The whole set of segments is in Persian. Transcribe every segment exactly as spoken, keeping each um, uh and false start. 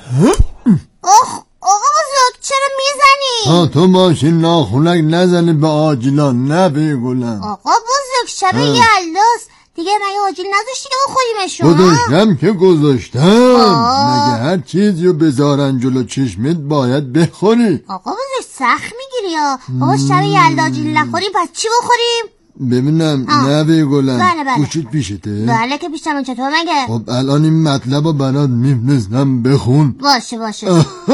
اوه آقا بزرگ چرا میزنی؟ ها تو ماشین ناخونک نزنی به آجیلا نبی گلم. آقا بزرگ شب یلداست دیگه مگه آجیل نذاشتی که بخوریمشون؟ گذاشتم که گذاشتم. مگه هر چیزی رو بذارن جلو چشمت باید بخوری. آقا بزرگ سخت میگیری یا بابا شب یلدا آجیل نخوریم پس چی بخوریم؟ ببینم نبی گلم. بله بله گوشت پیشته؟ بله که پیشتم. چطور مگه؟ خب الان این مطلب رو برات میفرستم بخون. باشه باشه.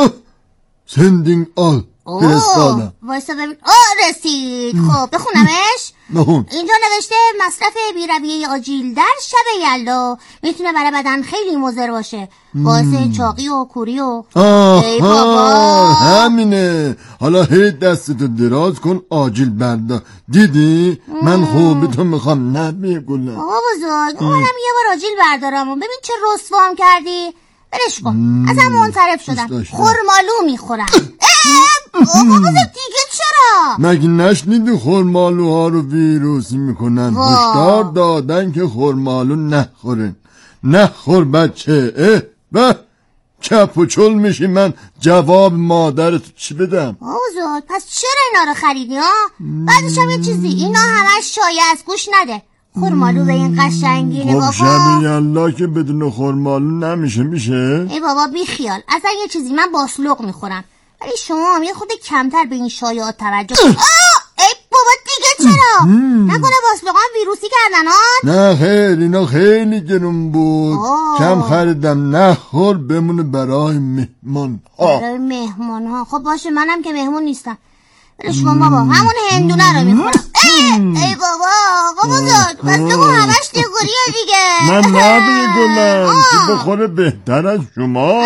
سندینگ آل فرستادم. وایسا ببین. آه رسید. خب بخونمش. بخون. اینجا نوشته مصرف بی‌رویه آجیل در شب یلدا میتونه برای بدن خیلی مضر باشه، باعث چاقی و کوری و ای بابا همینه. حالا هی دستتو دراز کن آجیل بردار. دیدی من خوبیتو میخوام نبی گلم. آقا بزرگ اونم یه بار آجیل بردارم و ببین چه رسوام کردی. برش کن. ازم منصرف شدم. خرمالو میخورم. آقا بزرگ دیگه چرا؟ مگه نشنیدی خرمالوها رو ویروسی میکنن؟ هشدار دادن که خرمالو نخورن. نخور بچه. اه به چپ و چل میشی. من جواب مادرتو چی بدم؟ آقا بزرگ پس چرا اینا رو خریدی ها؟ بعدش هم یه چیزی اینا همش شایع از گوش نده. خرمالو به این قشنگی نگاه کن. خب شب یلا که بدون خرمالو نمیشه میشه؟ ای بابا بی خیال. اصلا یه چیزی من باسلوق میخورم ولی شما هم یه خود کمتر به این شایعات توجه. آه ای بابا دیگه چرا؟ نکنه باسلوقا ویروسی کردن ها؟ نه خیر اینا خیلی گرون بود. آه. کم خریدم. نخور بمونه برای مهمان ها. برای مهمان ها. خب باشه منم که مهمون نیستم. برش کن بابا همون هندونه رو میخورم. ای بابا آقا بزرگ بس بگو همش دگوریه دیگه. من نبی گلم که بخوره بهتر از شما.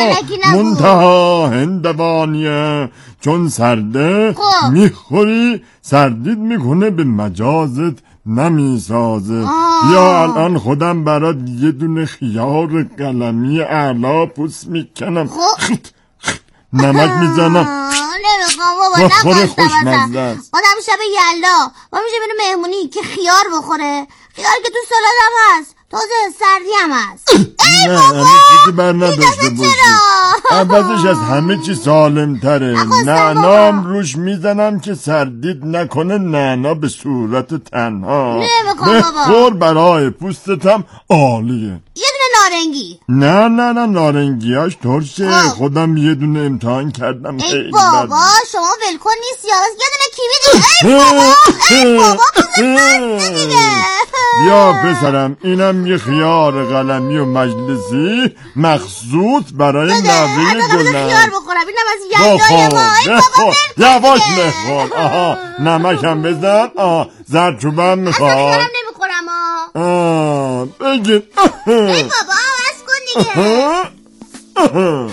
منتها هندوانیه چون سرده خب. میخوری سردید میکنه به مجازت نمیسازه. یا الان خودم برات یه دونه خیار قلمی اعلا پوست میکنم. خب. نمک میزنم. نمیخوام بابا نخواستم ازم. آدم شب یلدا با میشه بینه مهمونی که خیار بخوره. خیار که تو سالاد هم هست تازه سردی هم هست. ای بابا همه چیزی بر نداشته باشی. عوضش از همه چی سالم تره. نعنام روش میزنم که سردید نکنه. نعنا به صورت تنها. نمیخوام بابا. بخور برای پوستتم عالیه. یه دونه نارنگی. نه نه نه نارنگیاش ترشه. خودم یه دونه امتحان کردم. ای بابا شما ولکن نیستی. یه دونه کیوی دیگه. ای بابا ای بابا بزرگ دیگه. یا پسرم اینم یه خیار قلمی و مجلسی مخصوص برای نوه گلم. خیار بخورم. اینم از یلدای ما. ای بابا یواش بخور. آها نمکم بزن. آها زردچوبم میخواد. اصلا خیارم نمیخورم آه بگید. ای بابا از کن دیگه.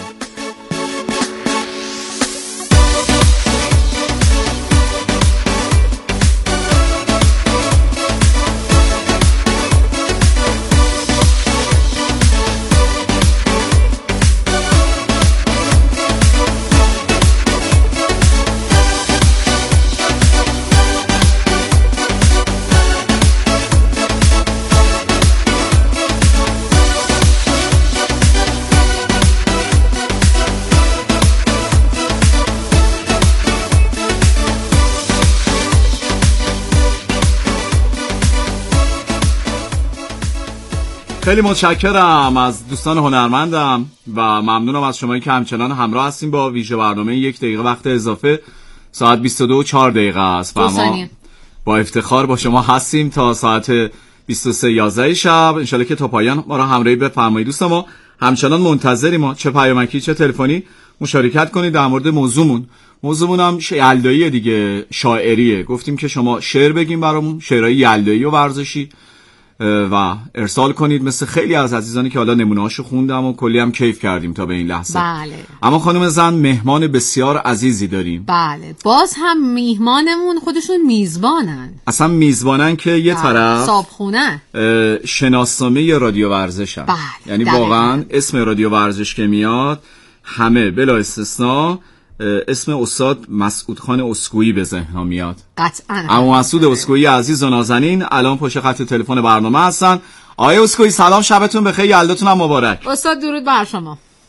خیلی متشکرم از دوستان هنرمندم و ممنونم از شمایی که همچنان همراه هستیم با ویژه برنامه یک دقیقه وقت اضافه. ساعت بیست و دو و چهار دقیقه است و ما با افتخار با شما هستیم تا ساعت بیست و سه و یازده شب. انشالله که تا پایان ما را همراهی بفرمایید. دوست ما همچنان منتظریم. ما چه پیامکی چه تلفنی مشارکت کنید در مورد موضوعمون. موضوعمون هم یلداییه دیگه، شاعریه. گفتیم که شما شعر بگیم برامون، شعرهای یلدایی و ورزشی و ارسال کنید مثل خیلی از عزیزانی که حالا نمونه‌هاشو خوندم و کلی هم کیف کردیم تا به این لحظه. بله. اما خانم زن مهمان بسیار عزیزی داریم. بله. باز هم میهمانمون خودشون میزبانن. اصلا میزبانن که یه طرف صابخونه شناسنامه رادیو ورزشن. بله. یعنی واقعا اسم رادیو ورزش که میاد همه بلا استثناء اسم استاد مسعود خان اسکویی به ذهن میاد. قطعاً. اما مسعود اسکویی عزیز و نازنین الان پشت خط تلفن برنامه هستن. آقای اسکویی سلام، شبتون بخیر، یلداتون هم مبارک. استاد درود بر شما. خیلی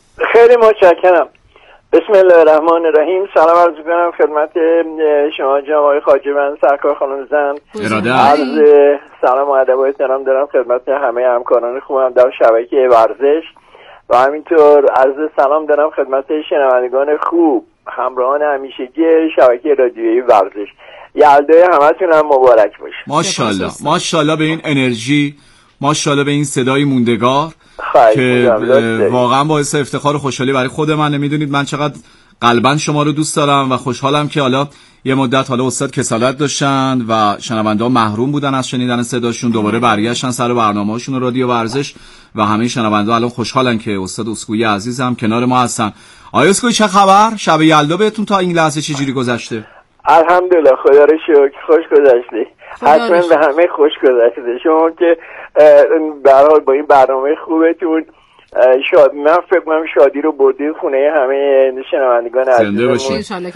خیلی متشکرم. بسم الله الرحمن الرحیم. سلام عرض می‌کنم خدمت شما جناب آقای خواجه بند سرکار خانم زن. اراده عرض سلام و ادب و احترام دارم خدمت همه همکاران خوبم در شبکه ورزش و همینطور عرض سلام دارم خدمت شنوندگان خوب همراهان همیشگی شبکه رادیویی ورزش. یلدای همتون هم مبارک باشه. ماشاءالله ماشاءالله به این انرژی، ماشاءالله به این صدای موندگار که واقعا باعث افتخار و خوشحالی برای خود من. نمیدونید من چقدر قلباً شما رو دوست دارم و خوشحالم که حالا یه مدت حالا استاد کسالت داشتن و شنونده‌ها محروم بودن از شنیدن صداشون، دوباره برگشتن سر برنامه‌هاشون رادیو ورزش و همه شنونده‌ها الان خوشحالن که استاد اسکوئی عزیزم کنار ما هستن. آقای اسکوئی چه خبر؟ شب یلدا بهتون تا این لحظه چجوری گذشته؟ الحمدلله خدا رو شکر خوش گذشته. حتما به همه خوش گذشته. شما که به هر حال با این برنامه خوبتون شاد من فکر کنم شادی رو بردید خونه همه شنوندگان عزیزمون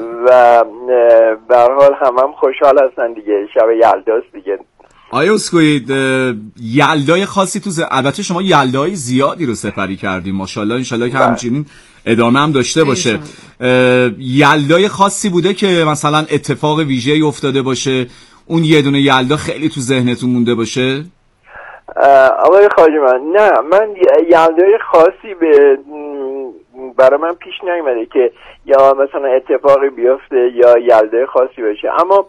و به هر حال همه هم خوشحال هستن دیگه. شب یلداست دیگه. آیا اسکوئی یلدای خاصی تو ز... البته شما یلدای زیادی رو سپری کردیم ماشاءالله، انشالله که همچنین ادامه هم داشته باشه. یلدای خاصی بوده که مثلا اتفاق ویژه‌ای افتاده باشه اون یه دونه یلدا خیلی تو ذهنتون مونده باشه؟ آقای خواجه من نه، من یلدای خاصی به برای من پیش نیومده که یا مثلا اتفاقی بیفته یا یلدای خاصی باشه، اما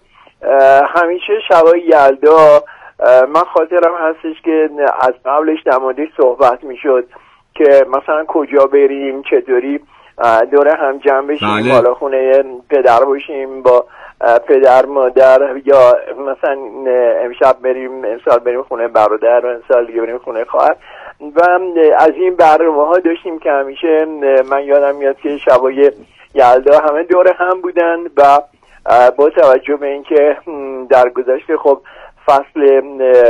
همیشه شبای یلدا من خاطرم هستش که از قبلش در موردش صحبت میشد که مثلا کجا بریم، چطوری دوره هم جمع بشیم، بالا خونه پدر باشیم با پدر مادر، یا مثلا امشب بریم امسال بریم خونه برادر و امسال دیگه بریم خونه خواهر و از این برنامه ها داشتیم که همیشه من یادم میاد که شبای یلدا همه دور هم بودن و با توجه به اینکه در گذشته خب فصل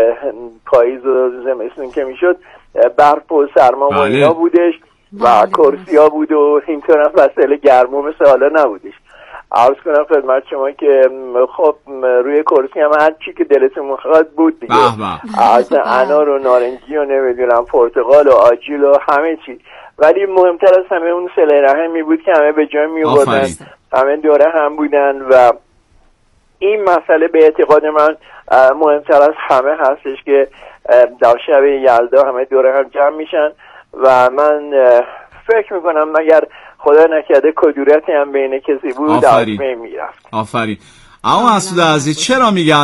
پاییز و زمستون که میشد برف و سرما و اینا بودش و کرسی ها بود و اینطور هم مسئله گرما مثل حالا نبودش. عرض کنم خدمت شما که خب روی کرسی هم هر چی که دلتون میخواد بود دیگه، از انار و نارنجی و نمیدونم پرتقال و آجیل و همه چی، ولی مهمتر از همه اون صله رحمی بود که همه به جای می‌آوردن، همه دوره هم بودن و این مسئله به اعتقاد من مهمتر از همه هستش که در شب یلدا همه دوره هم جمع میشن و من فکر میکنم مگر خدا نکرده کدورتی هم بین کسی بود از بین میرفت. آفرین. اما مسعود عزیز چرا میگن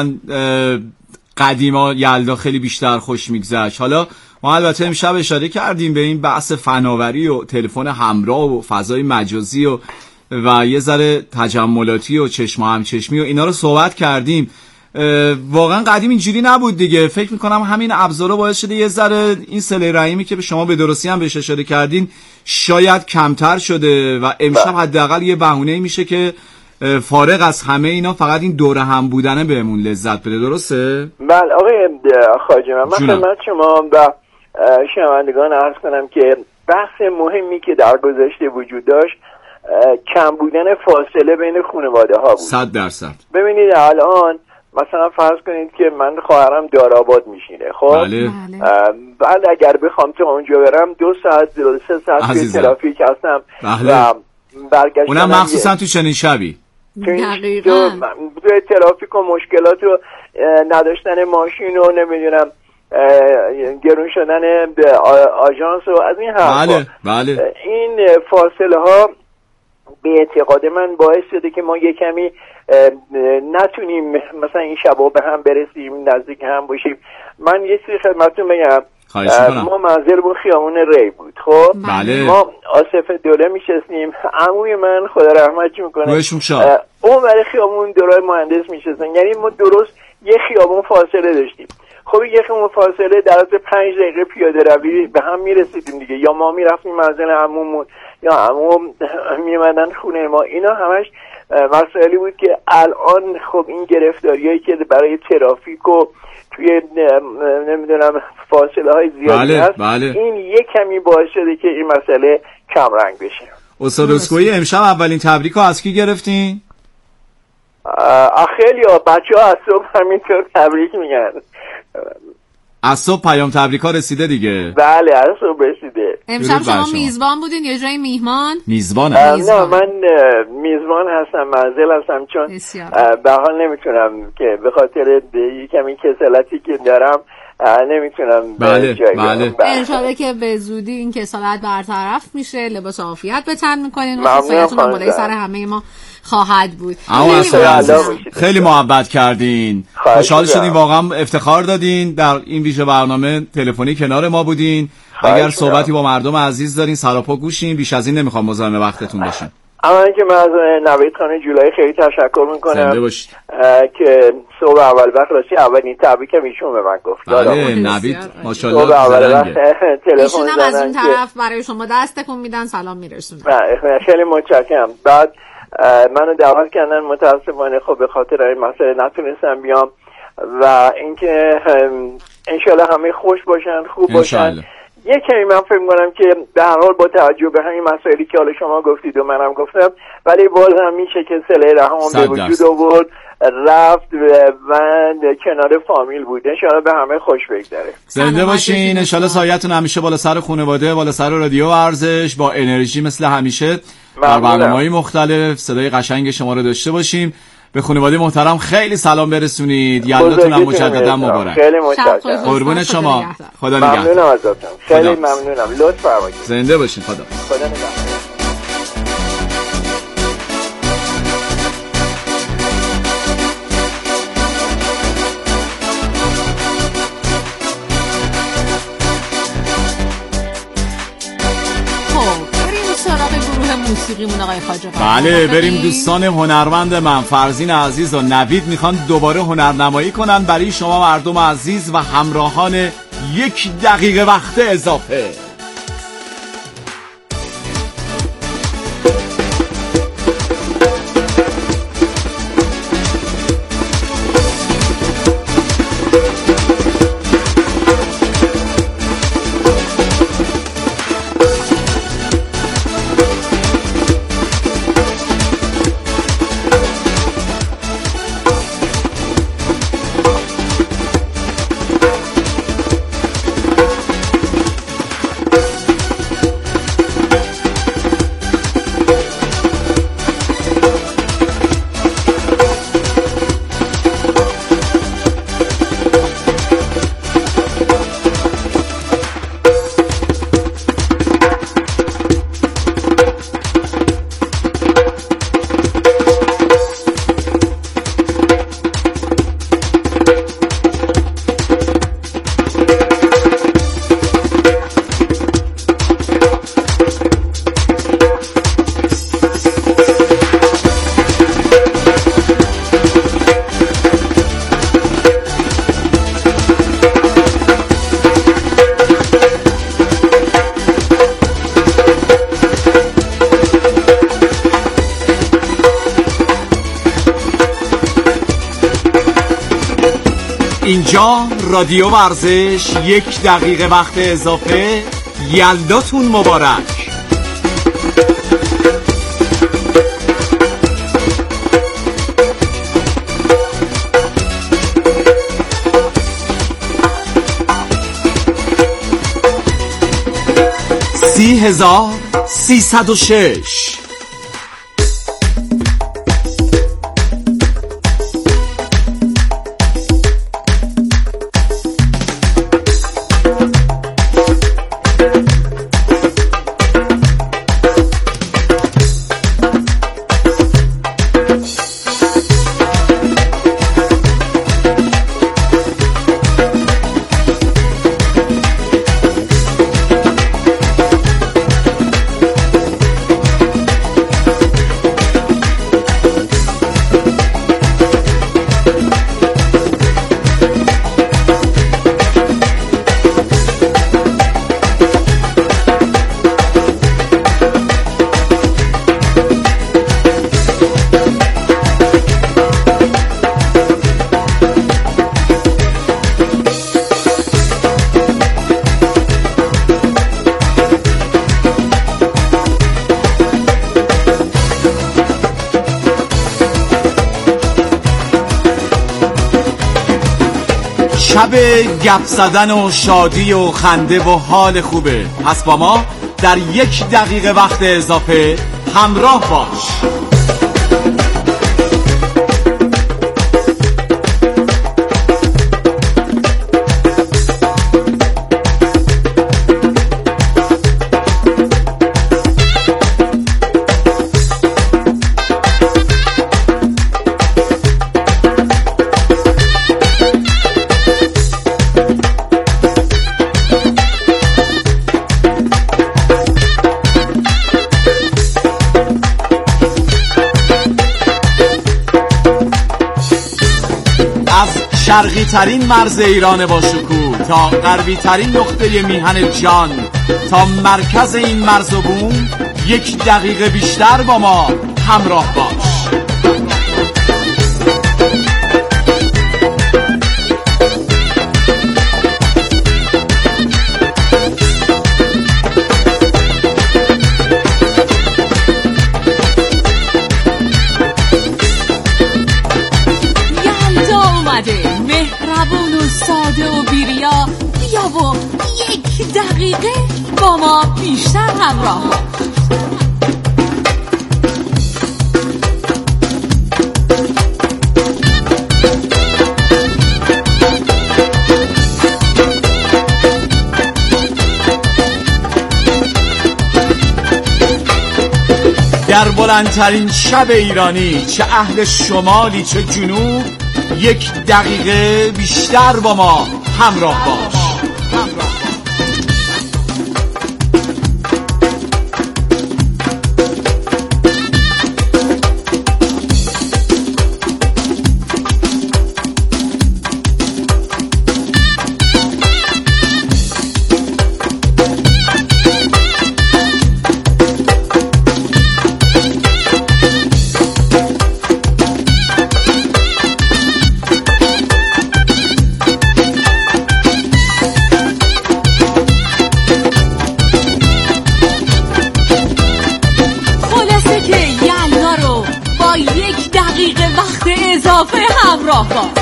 قدیما یلدا خیلی بیشتر خوش میگذشت؟ حالا ما البته امشب اشاره کردیم به این بحث فناوری و تلفن همراه و فضای مجازی و و یه ذره تجملاتی و چشم همچشمی و اینا رو صحبت کردیم. واقعا قدیم اینجوری نبود دیگه. فکر میکنم همین ابزارا باعث شده یه ذره این صله رحمی که به شما به درستی هم بهش اشاره کردین شاید کمتر شده و امشب حداقل یه بهونه میشه که فارغ از همه اینا فقط این دوره هم بودنه بهمون لذت بده. درسته؟ بله آقای خواجه من خدمت شما و شنوندگان عرض کنم که بحث مهمی که در گذشته وجود داشت کم بودن فاصله بین خانواده ها بود. صد درصد. ببینید الان مثلا فرض کنید که من خواهرم داراباد میشینه، خب بله. بعد اگر بخوام تا اونجا برم دو ساعت دو سه ساعت توی ترافیک هستم بله. و برگشتن اونم مخصوصا تو چنین شبی دقیقاً توی ترافیک و مشکلات و نداشتن ماشین و نمیدونم گرون شدن آژانس و از این حرفا. بله بله. این فاصله ها به اعتقاد من باعث شده که ما یه کمی نتونیم مثلا این شبا به هم برسیم، نزدیک هم باشیم. من یه چیزی خدمتتون بگم، ما منزلمون خیابون ری بود، خب بله. ما آصف دوله میشستیم، عموی من خدا رحمتش میکنه اون برای خیابون دورای مهندس میشستن، یعنی ما درست یه خیابون فاصله داشتیم. خب یه خیابون فاصله در از پنج دقیقه پیاده روی به هم میرسیدیم دیگه، یا ما میرفتیم منزل عمومون یا عموم میمدن خونه ما. اینا همش مسائلی بود که الان خب این گرفتاریایی که برای ترافیک و توی نمیدونم فاصله های زیادی بله، هست بله. این یک کمی باعث شده که این مسئله کم رنگ بشه. استاد اسکوئی امشب اولین تبریک ها از کی گرفتین؟ خیلی ها بچه ها از صبح همینطور تبریک میگن. از صبح پیام تبریک ها رسیده دیگه؟ بله از صبح رسیده. امشب شما میزبان بودین یا جای میهمان؟ میزبان نه من میزبان هستم، منزل هستم، چون به حال نمیتونم که به خاطر کمی کسالتی که دارم نمیتونم. بله بله انشالله که به زودی این کسالت برطرف میشه، لباس عافیت به تن میکنین و سایتون هم بالای سر همه ما خواهد بود. اما خیلی محبت کردین، خوشحال شدین، واقعا افتخار دادین در این ویژه برنامه تلفنی کنار ما بودین. اگر صحبتی با مردم عزیز دارین سراپا گوشین، بیش از این نمیخوام مزاحم وقتتون بشیم. اما اینکه من از نوید خان جولای خیلی تشکر میکنم که صبح اول وقت راستی اولین تبریکم ایشون به من گفت. بله نوید ماشاءالله صبح اول وقت تلفن زدن از اون طرف برای شما دست تکون میدن، سلام میرسونن. خیلی متشکرم. بعد منو دعوت کردن، متاسفانه خب به خاطر این مسئله نتونستم بیام و اینکه انشالله همه خوش باشن، خوب باشن. یک کمی من فکر می‌کنم که به هر حال با توجه به همین مسائلی که حالا شما گفتید و منم گفتم، ولی باز هم میشه که صله رحم به وجود آورد، رفت و کنار فامیل بود. انشالله به همه خوش بگذره. زنده باشین. انشالله سایتون همیشه بالا سر خانواده، بالا سر رادیو ورزش، با انرژی مثل همیشه در برنامه‌های مختلف صدای قشنگ شما رو داشته باشیم. به خانواده محترم خیلی سلام برسونید. یلداتون هم مجددا مبارک. خیلی متشکرم. قربون شما. خدا نگهدار. ممنونم ازتون. خیلی ممنونم. لطف فرمایید. زنده باشین. خدا. خدا نگهدار. موسیقیمون آقای خواجه. بله بریم. دوستان هنرمند من فرزین عزیز و نوید میخوان دوباره هنرنمایی کنن برای شما مردم عزیز و همراهان یک دقیقه وقت اضافه. اینجا رادیو ورزش، یک دقیقه وقت اضافه. یلداتون مبارک. سی هزار سیصد و شش. شب گپ زدن و شادی و خنده و حال خوبه. پس با ما در یک دقیقه وقت اضافه همراه باش. شرقی ترین مرز ایران با شکوه تا غربی ترین نقطه میهن جان، تا مرکز این مرز و بوم یک دقیقه بیشتر با ما همراه باش. مهربون و ساده و بیریا، بیا و یک دقیقه با ما بیشتر همراه باش. در بلندترین شب ایرانی، چه اهل شمالی چه جنوب، یک دقیقه بیشتر با ما همراه باش. یک دقیقه وقت اضافه همراه باش.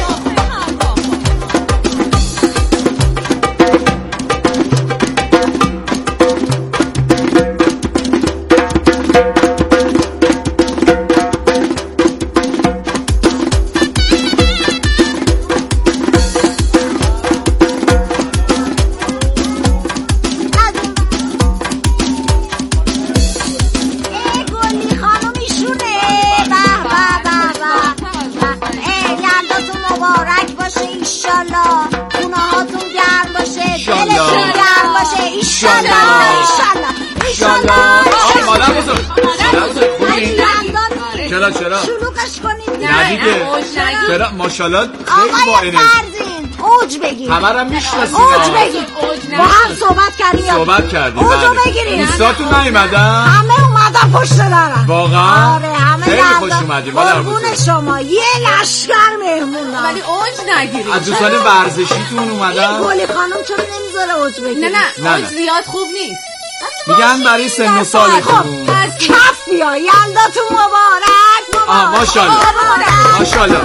چرا چرا شلوغش کنید نه دیگه چرا ماشاءالله خیلی با انرژی اوج بگیر همرم میشناسید اوج بگیر با هم صحبت کردیم صحبت کردیم اوجو بگیرید دوستاتون نیومدن همه اومدن پشت درم واقعا آره همه خیلی خوش اومدیم قربون شما یه لشکر مهمون ولی اوج نگیرید از دوستان ورزشیتون اومدن گلی خانم چرا نمیذاره اوج بگیرید نه نه اوج زیاد خوب نیست میگن برای سن و سالتون کف بیا یلداتون مبارک مبارک ماشاءالله ماشاءالله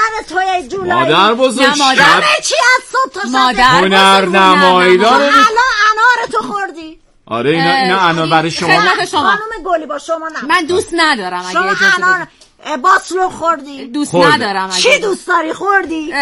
توی جولایی. مادر بزرگ مادر چی از صبح تا شب مادر هنر نمایدار. الان انار تو خوردی. آره اینا اینا انار برای شما. خانم گلی با شما نه. من دوست ندارم اگه اجازه بدید. شما انار باسلو خوردی. دوست ندارم. چی دوست داری خوردی؟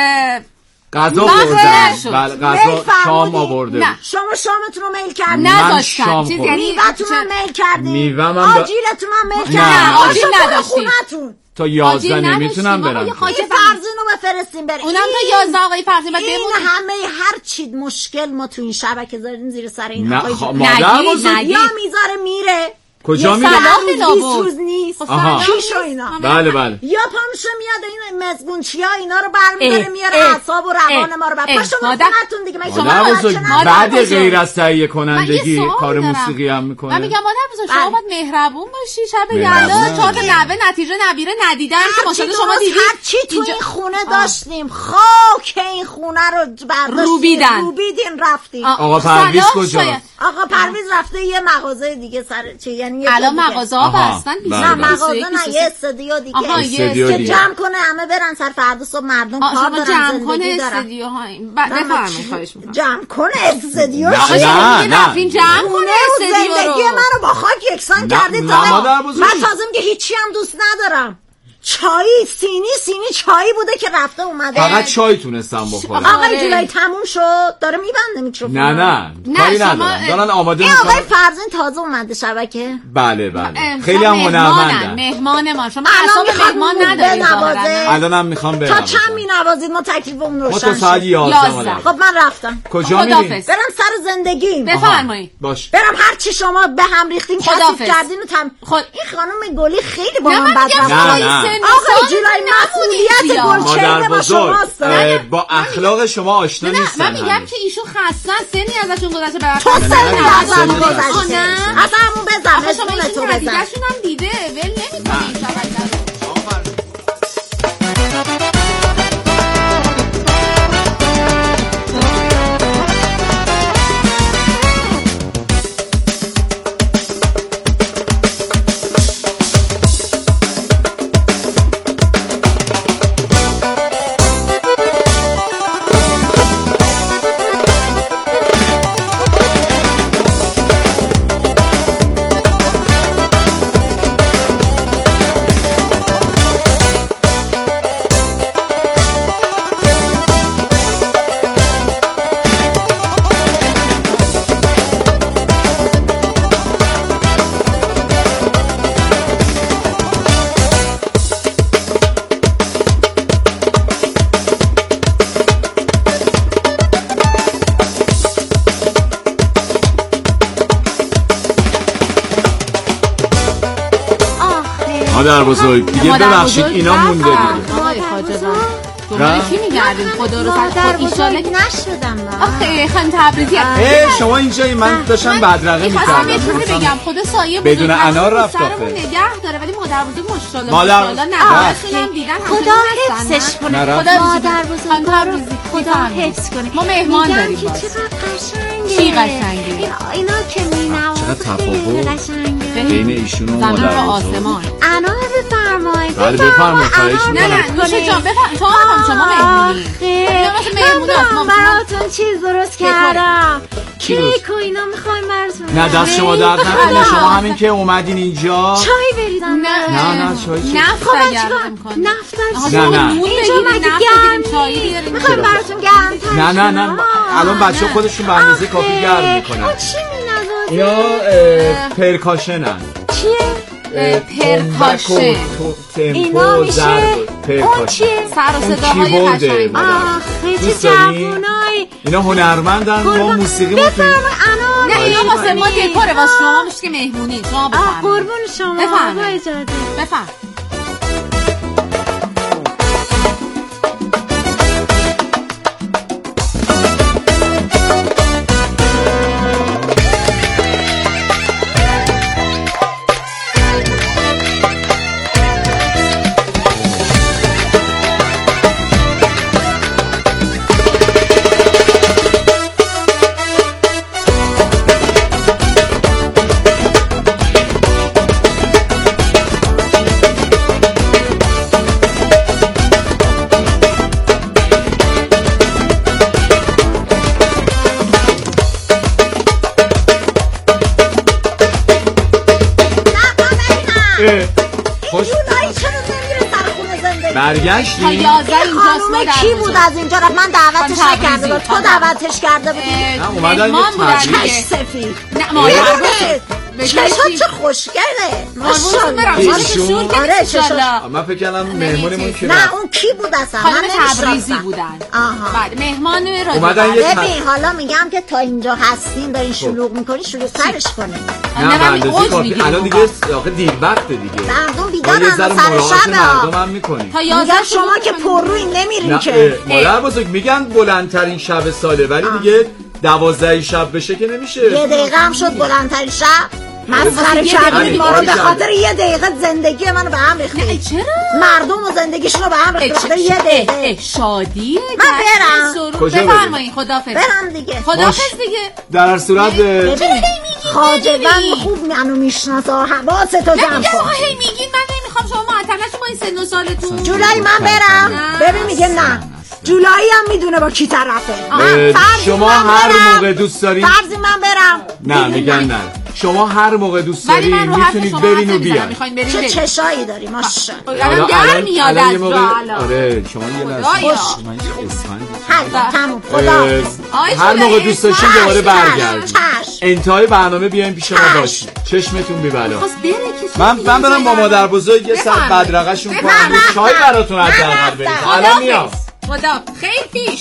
غذا خوردم. بله غذا شام آورده. نه شما شامتون رو میل کردی. نذاشتم. چیز یعنی میوه‌تون رو میل کردی. میوه من آجیلتون رو میل کردی. نه آجیل نداشتیم. تا یازده نمیتونم برم. این فرزین رو بفرستیم بریم. اونم تا یازده آقای فرزین بعد بمونیم. این همه هر چی مشکل ما تو این شبکه داریم زیر سر این آقای مادر بزرگ یا میذاره میره. کجا میره؟ بیست روز نیست. کیشو اینا. بله بله. یا پامشه میاد این مزبونچیا اینا رو برمی‌داره میاره اعصاب و روان ما رو بر. پاشو خونتون دیگه. من شما بزرگ بعد غیر از تهیه کنندگی کار موسیقی هم میکنه. من میگم مادر بزرگ شما باید مهربون باشی. شب یلدا چهار تا نوه نتیجه نبیره ندیدن که ماشاءالله شما دیدید. هر چی تو این خونه داشتیم خاک این خونه رو برداشتیم روبیدن روبیدین رفتیم. آقا پرویز کجا؟ آقا پرویز رفته یه مغازه دیگه سر چی یعنی الان مغازه ها بستن. نه مغازه نه یه استودیو دیگه که جمع کنه همه برن سر فردا صبح مردم کار دارن جمع کنه استودیو های بفرمایید خواهش می‌کنم جمع کنه استودیو نه نه این جمع کنه استودیو رو زندگی منو با خاک یکسان کردید تا من تازه میگه هیچی هم دوست ندارم. چایی سینی سینی چایی بوده که رفته اومده. فقط چای تونستم بخورم. آقای جولای تموم شد داره میبنده میکروفون. نه نه کاری ندارم دارن آماده میکنن. آقای فرزین تازه اومده شبکه. بله بله خیلی هم هنرمندن. مهمان ما شما اصلا مهمان ندارید. الانم میخوام برم. تا چند مینوازید ما تکلیفمون روشن شد. تا ساعت یازده. خب من رفتم. کجا میری؟ برم سر زندگی. بفرمایید. باش. برم هر چی شما به هم ریختین کثیف کردین و تم خود این خانم گلی خیلی با من بد رفتار. آقای جولای مسئولیت گلچهره با شماست. با اخلاق شما آشنا نیستن. من میگم که ایشون خستن سنی ازشون گذشته برای تو سنی ازشون گذشته اصلا همون بزن شما ایشون ردیگرشون هم دیده ول نمی‌کنه این شبکه رو. مادر بزرگ دیگه ببخشید اینا مونده دیگه. آقای خواجه دنبال کی میگردیم خدا رو سر خود ایشاله نشدم. آخه خانم تبریزی اه شما اینجایی من داشتم بدرقه میکردم. یه چیزی بگم خدا سایه بدون انار رفت آخه نگه داره ولی مادر بزرگ ماشاءالله مادر نه دیدن خدا حفظش کنه. خدا مادر بزرگ خدا حفظ کنه. ما مهمان داریم که چقدر قشنگه. چی قشنگه اینا که مینوازه چقدر تفاوت بین ایشون و مادر آسمان. انار بفرمایید. بله بفرمایید خواهش می‌کنم. نه نه نوشه جان بفرمایید شما شما مهمونی. من براتون چیز درست کردم. کیک و اینا میخوایم براتون. نه دست شما درد نکنه شما همین که اومدین اینجا چای بریدم. نه نه نه چای چی؟ نفت گرم کن. نفت نه نه اینجا مگه گرم میخوایم براتون گرم. نه نه نه الان بچه خودشون به اندازه کافی گرم میکنن. چی مینوازی؟ اینا پرکاشنن. چیه؟ پرکاشن اینا میشه اون چیه؟ سر و صداهای قشنگ. آخه چه جوونایی. اینا هنرمندن ما موسیقی بفرمایید انار. نه اینا واسه ما دکوره واسه شما میشه که مهمونی شما بفرمایید. قربون شما بفرمایید اجازه بفرمایید. برگشتی تا یازده اینجاست. کی بود از اینجا رفت؟ من دعوتش نکرده بود. تو دعوتش کرده بودی؟ نه اومدن یه تبریک. چش سفید. نه مادر چشات چه خوشگله. ماشاءالله. آره چشات. من فکر کردم مهمونمون کی؟ نه اون کی بود اصلا؟ خانم تبریزی بودن. آها. بعد مهمان رادیو. ببین حالا میگم که تا اینجا هستین برین شلوغ میکنی شروع سرش کنین. نه من میگم الان دیگه آخه دیر وقته دیگه. مردم بیدارن سر شب. مردم هم میکنین. تا یازده شما که پرروی نمیرین که. مادر بزرگ میگن بلندترین شب ساله ولی دیگه دوازده شب بشه که نمیشه. یه دقیقه هم شد بلندترین شب. مسخره کردید ما رو به خاطر یه دقیقه زندگی منو به هم ریختید. چرا؟ مردم و زندگیشون رو به هم ریختید به خاطر یه دقیقه. شادیه. من برم. کجا بفرمایید خدافظ. برم دیگه. خدافظ دیگه. در هر صورت ببین خواجه‌بن خوب منو میشناسه حواستو جمع کن. هی میگین من نمیخوام شما معطل نشید با این سن و سالتون. جولای من برم. ببین میگه نه. جولایی هم میدونه با کی طرفه. شما هر موقع دوست دارین فرضی من برم. نه میگن نه. شما هر موقع دوست دارین میتونید برین و بیان. چه چشایی داری ماشاءالله. الان در میاد از جا. آره شما یه لحظه. تموم خدا. هر موقع دوست داشتین دوباره برگردید. انتهای برنامه بیاین پیش ما باشید. چشمتون بی بلا. من من برم با مادر بزرگ یه سر بدرقه‌شون کنم. چای براتون حداقل برید. الان میام. خدا خیر پیش.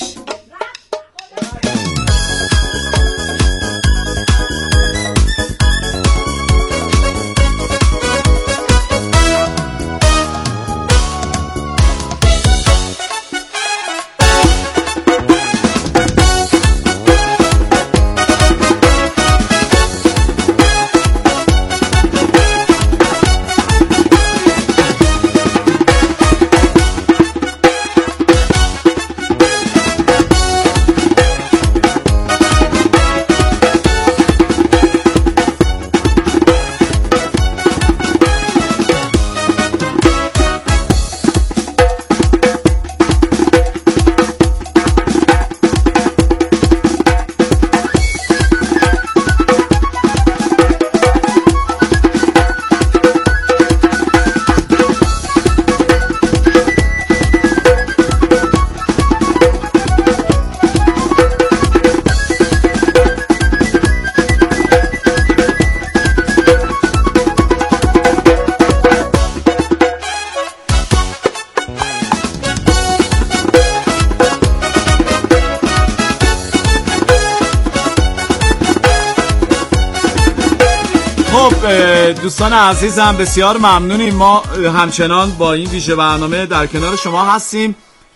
دوستان عزیزم بسیار ممنونیم. ما همچنان با این ویژه برنامه در کنار شما هستیم.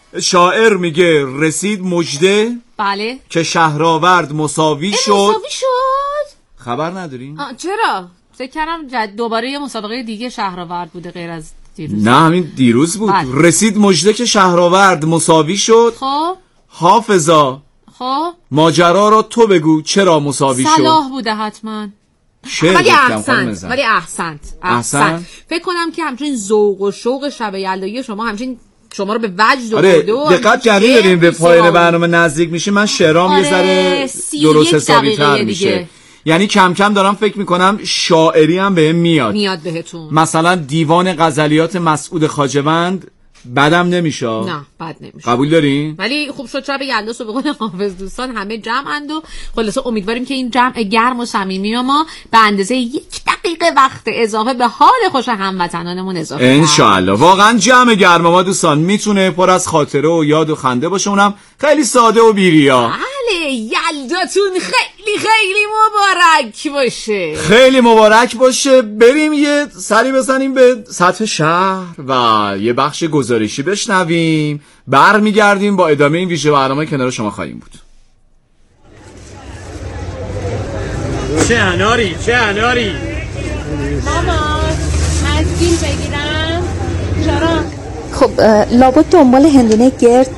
شاعر میگه رسید مژده بله که شهرآورد مساوی شد. مساوی شد خبر ندارین؟ چرا؟ فکر کردم دوباره یه مسابقه دیگه شهرآورد بوده غیر از دیروز. نه همین دیروز بود. بله. رسید مژده که شهرآورد مساوی شد. خب حافظا خب ماجرا را تو بگو چرا مساوی شد. صلاح بوده حتما. ولی احسنت ولی احسنت احسنت فکر کنم که همچنین ذوق و شوق شب یلدایی شما همچنین شما رو به وجد آورده. آره دقت کردین ببین به پایان برنامه نزدیک میشه من شعرام آره یه ذره درست حسابی تر میشه. یعنی کم کم دارم فکر میکنم شاعری هم بهم میاد میاد بهتون. مثلا دیوان غزلیات مسعود خواجه‌وند بدم نمیشه. نه بد نمیشه. قبول دارین؟ ولی خوب شد شب یلدا صبح به قول حافظ دوستان همه جمعند و خلاصه امیدواریم که این جمع گرم و صمیمی ما به اندازه یک دقیقه وقت اضافه به حال خوش هموطنانمون اضافه ان شاء الله. واقعا جمع گرم ما دوستان میتونه پر از خاطره و یاد و خنده باشه، اونم خیلی ساده و بی‌ریا. بله یلداتون خیلی خیلی مبارک باشه. خیلی مبارک باشه. بریم یه سری بزنیم به سطح شهر و یه بخش گزارشی بشنویم، برمیگردیم با ادامه این ویژه برنامه کنار شما خواهیم بود. چه اناری چه اناری ماما از گیل بگیرم چرا؟ خب لابد دنبال هندونه گرد